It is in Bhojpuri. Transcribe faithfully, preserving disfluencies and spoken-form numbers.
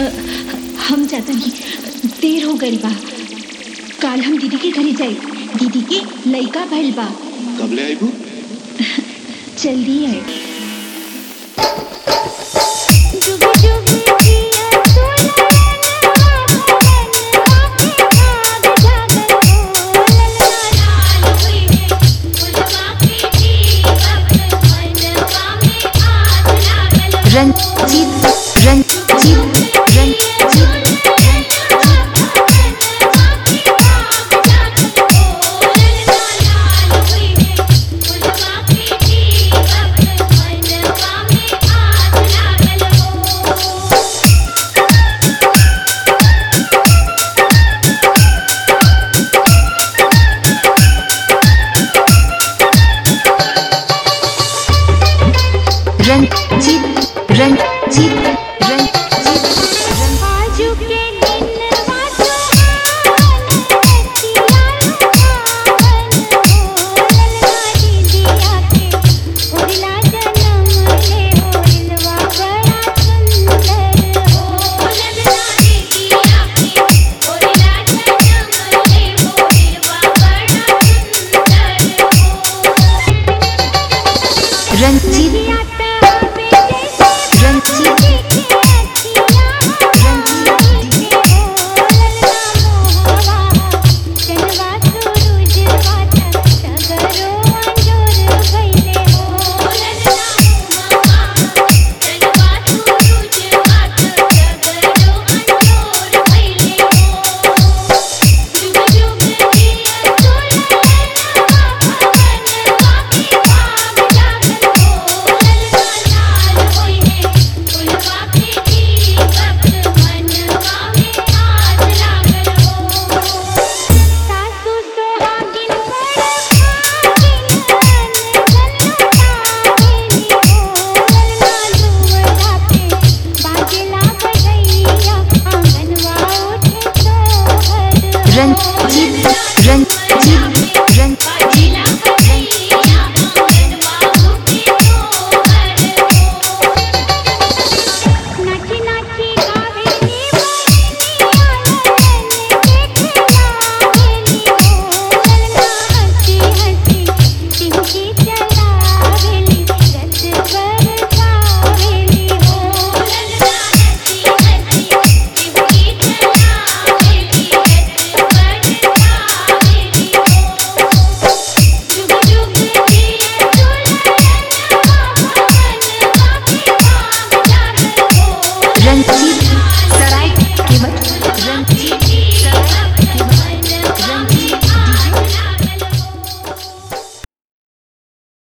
अ, हम जाता नहीं, देर हो गई बा। काल हम दीदी के घरे जाए, दीदी के लइका भइल बा। कब ले आईबू? जल्दी आए। रंजीत रंजीत रंजीत रंजीत रंजीत रंजीत आजू के दिन वाजो ललना दीदिया के ओरला जन्म ले ओरलवा बड़ा सुंदर हो। ललना दीदिया के ओरला जन्म ले ओरलवा बड़ा सुंदर हो। रंजीत रंजीत